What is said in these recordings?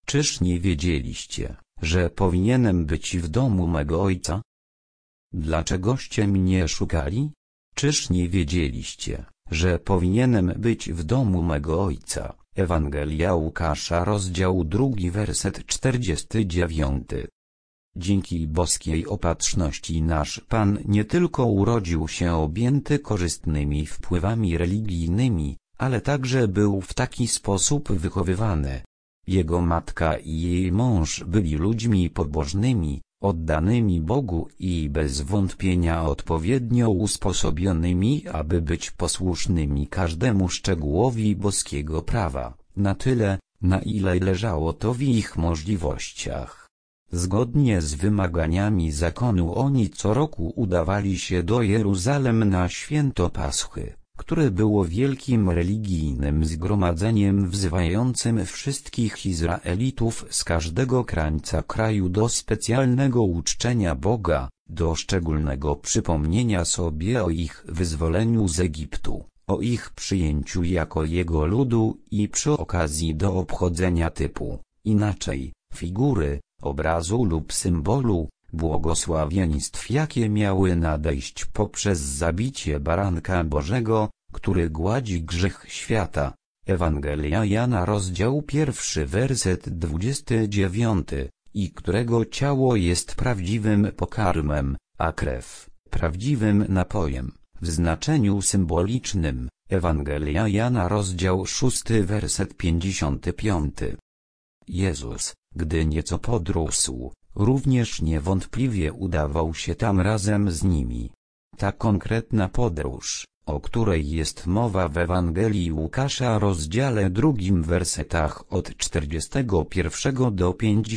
Czyż nie wiedzieliście, że powinienem być w domu mego ojca? Dlaczegoście mnie szukali? Czyż nie wiedzieliście, że powinienem być w domu mego ojca? Ewangelia Łukasza, rozdział 2, werset 49. Dzięki boskiej opatrzności nasz Pan nie tylko urodził się objęty korzystnymi wpływami religijnymi, ale także był w taki sposób wychowywany. Jego matka i jej mąż byli ludźmi pobożnymi, oddanymi Bogu i bez wątpienia odpowiednio usposobionymi, aby być posłusznymi każdemu szczegółowi boskiego prawa, na tyle, na ile leżało to w ich możliwościach. Zgodnie z wymaganiami zakonu oni co roku udawali się do Jeruzalem na święto Paschy, które było wielkim religijnym zgromadzeniem wzywającym wszystkich Izraelitów z każdego krańca kraju do specjalnego uczczenia Boga, do szczególnego przypomnienia sobie o ich wyzwoleniu z Egiptu, o ich przyjęciu jako Jego ludu i przy okazji do obchodzenia typu, inaczej, figury, obrazu lub symbolu, błogosławieństw, jakie miały nadejść poprzez zabicie baranka Bożego, który gładzi grzech świata. Ewangelia Jana, rozdział 1, werset 29, i którego ciało jest prawdziwym pokarmem, a krew prawdziwym napojem, w znaczeniu symbolicznym. Ewangelia Jana, rozdział 6, werset 55. Jezus, gdy nieco podrósł, również niewątpliwie udawał się tam razem z nimi. Ta konkretna podróż, o której jest mowa w Ewangelii Łukasza, rozdziale 2, wersetach od 41 do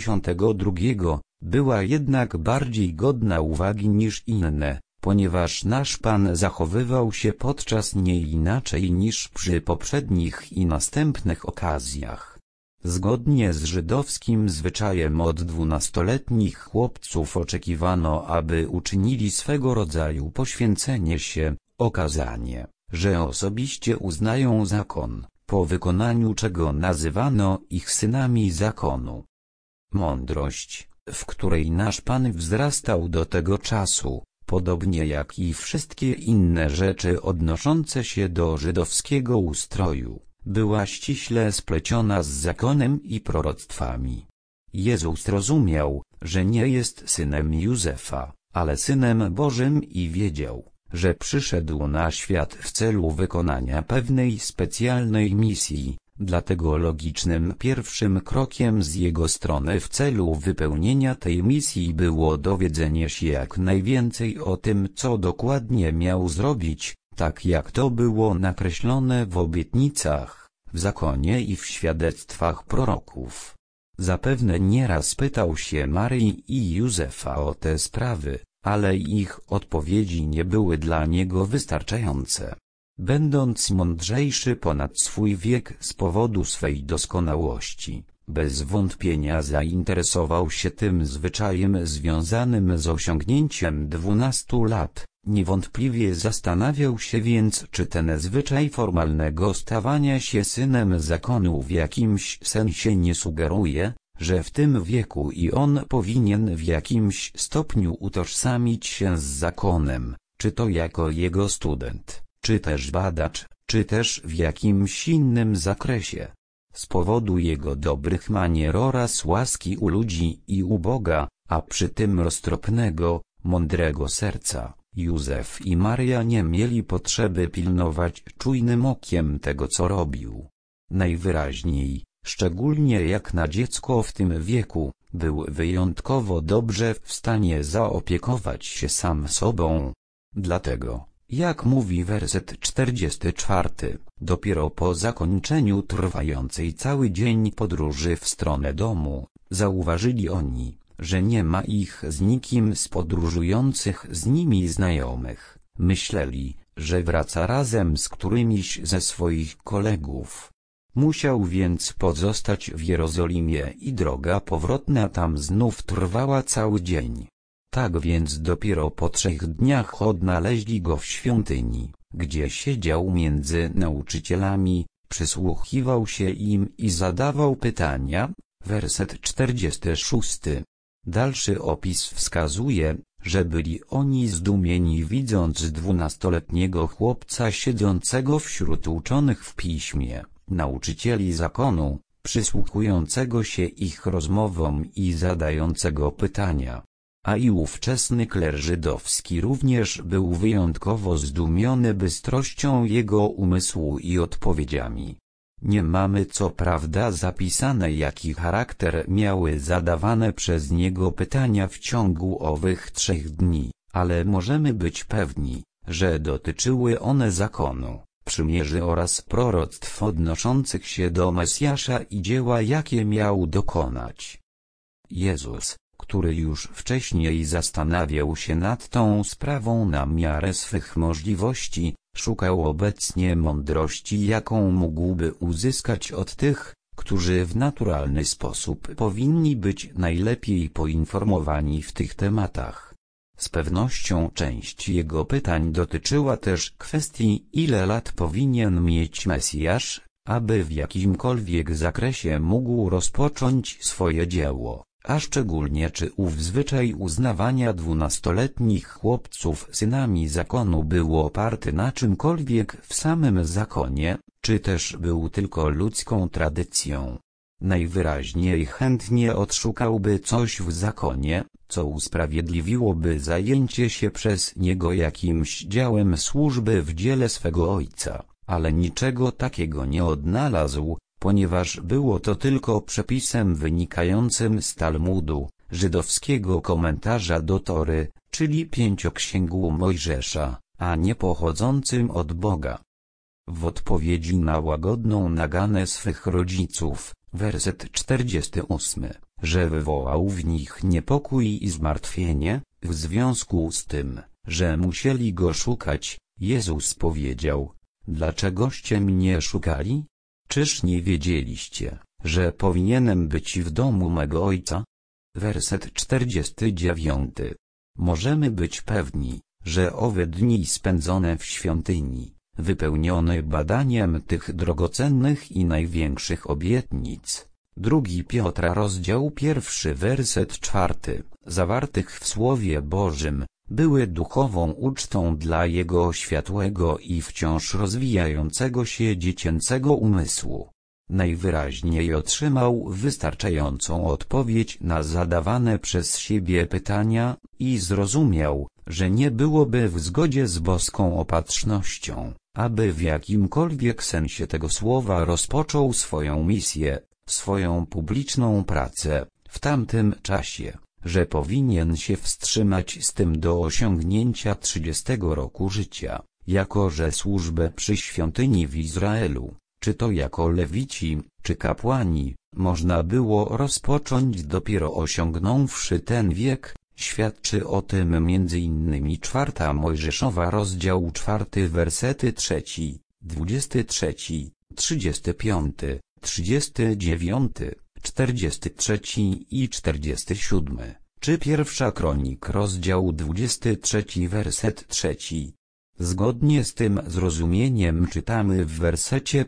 52, była jednak bardziej godna uwagi niż inne, ponieważ nasz Pan zachowywał się podczas niej inaczej niż przy poprzednich i następnych okazjach. Zgodnie z żydowskim zwyczajem od 12-letnich chłopców oczekiwano, aby uczynili swego rodzaju poświęcenie się, okazanie, że osobiście uznają zakon, po wykonaniu czego nazywano ich synami zakonu. Mądrość, w której nasz Pan wzrastał do tego czasu, podobnie jak i wszystkie inne rzeczy odnoszące się do żydowskiego ustroju, była ściśle spleciona z zakonem i proroctwami. Jezus rozumiał, że nie jest synem Józefa, ale synem Bożym i wiedział, że przyszedł na świat w celu wykonania pewnej specjalnej misji, dlatego logicznym pierwszym krokiem z jego strony w celu wypełnienia tej misji było dowiedzenie się jak najwięcej o tym, co dokładnie miał zrobić, tak jak to było nakreślone w obietnicach, w zakonie i w świadectwach proroków. Zapewne nieraz pytał się Maryi i Józefa o te sprawy, ale ich odpowiedzi nie były dla niego wystarczające. Będąc mądrzejszy ponad swój wiek z powodu swej doskonałości, bez wątpienia zainteresował się tym zwyczajem związanym z osiągnięciem 12 lat. Niewątpliwie zastanawiał się więc, czy ten zwyczaj formalnego stawania się synem zakonu w jakimś sensie nie sugeruje, że w tym wieku i on powinien w jakimś stopniu utożsamić się z zakonem, czy to jako jego student, czy też badacz, czy też w jakimś innym zakresie. Z powodu jego dobrych manier oraz łaski u ludzi i u Boga, a przy tym roztropnego, mądrego serca, Józef i Maria nie mieli potrzeby pilnować czujnym okiem tego, co robił. Najwyraźniej, szczególnie jak na dziecko w tym wieku, był wyjątkowo dobrze w stanie zaopiekować się sam sobą. Dlatego, jak mówi werset 44, dopiero po zakończeniu trwającej cały dzień podróży w stronę domu, zauważyli oni, że nie ma ich z nikim z podróżujących z nimi znajomych. Myśleli, że wraca razem z którymiś ze swoich kolegów. Musiał więc pozostać w Jerozolimie i droga powrotna tam znów trwała cały dzień. Tak więc dopiero po 3 dniach odnaleźli go w świątyni, gdzie siedział między nauczycielami, przysłuchiwał się im i zadawał pytania, Werset 46. Dalszy opis wskazuje, że byli oni zdumieni widząc 12-letniego chłopca siedzącego wśród uczonych w piśmie, nauczycieli zakonu, przysłuchującego się ich rozmowom i zadającego pytania. A i ówczesny kler żydowski również był wyjątkowo zdumiony bystrością jego umysłu i odpowiedziami. Nie mamy co prawda zapisane, jaki charakter miały zadawane przez niego pytania w ciągu owych 3 dni, ale możemy być pewni, że dotyczyły one zakonu, przymierzy oraz proroctw odnoszących się do Mesjasza i dzieła, jakie miał dokonać. Jezus, który już wcześniej zastanawiał się nad tą sprawą na miarę swych możliwości, szukał obecnie mądrości, jaką mógłby uzyskać od tych, którzy w naturalny sposób powinni być najlepiej poinformowani w tych tematach. Z pewnością część jego pytań dotyczyła też kwestii, ile lat powinien mieć Mesjasz, aby w jakimkolwiek zakresie mógł rozpocząć swoje dzieło, a szczególnie czy ów zwyczaj uznawania 12-letnich chłopców synami zakonu był oparty na czymkolwiek w samym zakonie, czy też był tylko ludzką tradycją. Najwyraźniej chętnie odszukałby coś w zakonie, co usprawiedliwiłoby zajęcie się przez niego jakimś działem służby w dziele swego ojca, ale niczego takiego nie odnalazł, ponieważ było to tylko przepisem wynikającym z Talmudu, żydowskiego komentarza do Tory, czyli pięcioksięgu Mojżesza, a nie pochodzącym od Boga. W odpowiedzi na łagodną naganę swych rodziców, werset 48, że wywołał w nich niepokój i zmartwienie, w związku z tym, że musieli go szukać, Jezus powiedział: dlaczegoście mnie szukali? Czyż nie wiedzieliście, że powinienem być w domu mego Ojca? Werset 49. Możemy być pewni, że owe dni spędzone w świątyni, wypełnione badaniem tych drogocennych i największych obietnic, 2 Piotra rozdział 1 werset 4, zawartych w Słowie Bożym, były duchową ucztą dla jego światłego i wciąż rozwijającego się dziecięcego umysłu. Najwyraźniej otrzymał wystarczającą odpowiedź na zadawane przez siebie pytania i zrozumiał, że nie byłoby w zgodzie z boską opatrznością, aby w jakimkolwiek sensie tego słowa rozpoczął swoją misję, swoją publiczną pracę, w tamtym czasie, że powinien się wstrzymać z tym do osiągnięcia 30 roku życia, jako że służbę przy świątyni w Izraelu, czy to jako lewici, czy kapłani, można było rozpocząć dopiero osiągnąwszy ten wiek. Świadczy o tym m.in. 4 Mojżeszowa rozdział 4 wersety 3, 23, 35, 39, 43 i 47, czy 1 Kronik rozdział 23 werset 3. Zgodnie z tym zrozumieniem czytamy w wersecie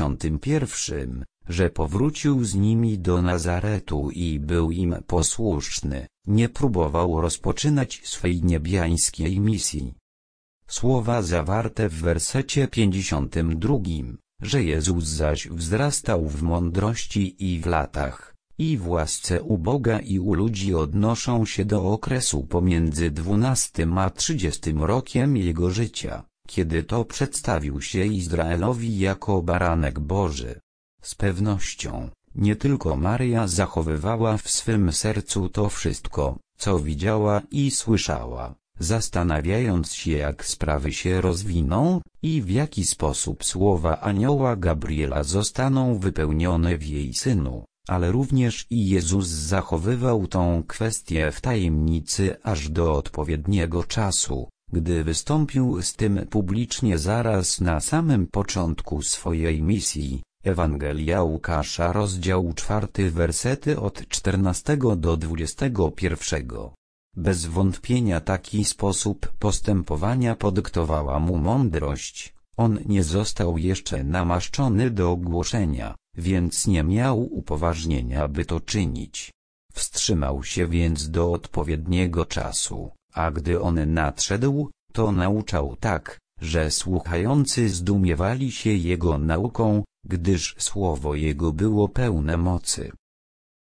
51, że powrócił z nimi do Nazaretu i był im posłuszny, nie próbował rozpoczynać swej niebiańskiej misji. Słowa zawarte w wersecie 52, że Jezus zaś wzrastał w mądrości i w latach, i w łasce u Boga i u ludzi, odnoszą się do okresu pomiędzy 12 a 30 rokiem jego życia, kiedy to przedstawił się Izraelowi jako baranek Boży. Z pewnością, nie tylko Maryja zachowywała w swym sercu to wszystko, co widziała i słyszała, zastanawiając się, jak sprawy się rozwiną i w jaki sposób słowa anioła Gabriela zostaną wypełnione w jej synu, ale również i Jezus zachowywał tą kwestię w tajemnicy aż do odpowiedniego czasu, gdy wystąpił z tym publicznie zaraz na samym początku swojej misji. Ewangelia Łukasza rozdział 4 wersety od 14 do 21. Bez wątpienia taki sposób postępowania podyktowała mu mądrość. On nie został jeszcze namaszczony do głoszenia, więc nie miał upoważnienia, by to czynić. Wstrzymał się więc do odpowiedniego czasu, a gdy on nadszedł, to nauczał tak, że słuchający zdumiewali się jego nauką, gdyż słowo jego było pełne mocy.